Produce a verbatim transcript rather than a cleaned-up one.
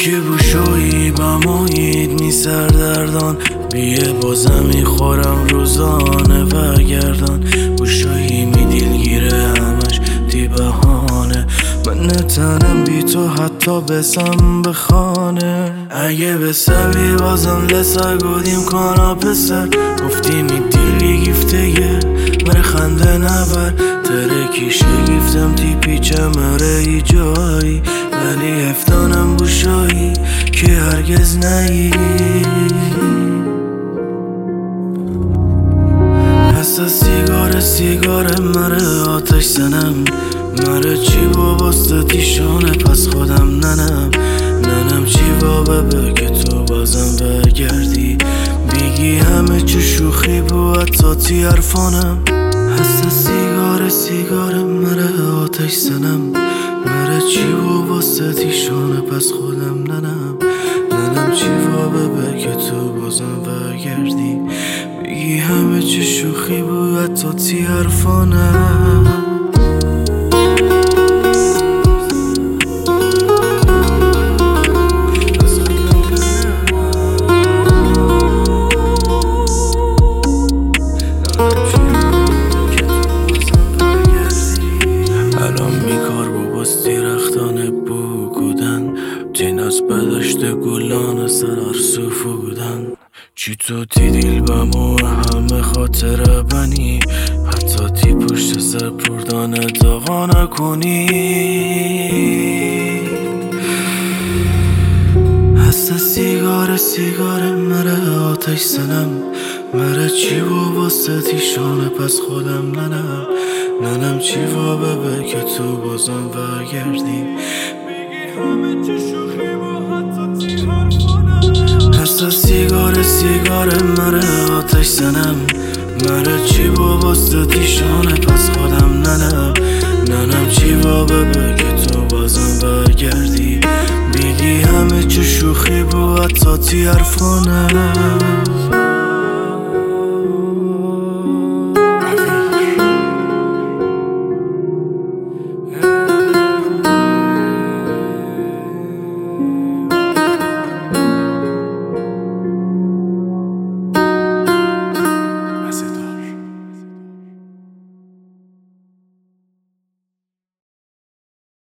یکی بوشویی بمایید می سردردان بیه بازم میخورم روزانه و گردان بوشویی می دیلگیره همش دی بهانه من نتنم بی تو حتی بسم بخانه اگه بسمی بازم لسر گودیم کانا پسر گفتی می دیلی گیفته یه مره خنده نبر ترکی شگیفتم تی پیچه مره ای جایی ولی افتانم بوشایی که هرگز نایی حسا سیگار سیگار مره آتش زنم مره چی وابسته تیشانه پس خودم ننم ننم چی وابه که تو بازم برگردی بیگی همه چه شوخی بود تا تی حرفانم حسا سیگار سیگار مره آتش زنم مره چی وابسته تیشانه پس خودم ننم ننم چی وابه که تو بازم برگردی بگی همه چه شوخی بود تا تی حرفانم بدشت گلان سرار صوفو بودن چی تو تی دیل بمو همه خاطره بنی حتی تی پشت سر پردانه داغا نکنی حسا سیگار سیگار مره آتش زنم مره چی وابسته تیشانه پس خودم ننم ننم چی وابه که تو بازم برگردی بگی همه چه شوخی حسا سیگار سیگار مره آتش زنم مره چی وابسته تیشانه پس خودم ننم ننم چی وابه که تو بازم برگردی بگی همه چه شوخی بود تا تی حرفانم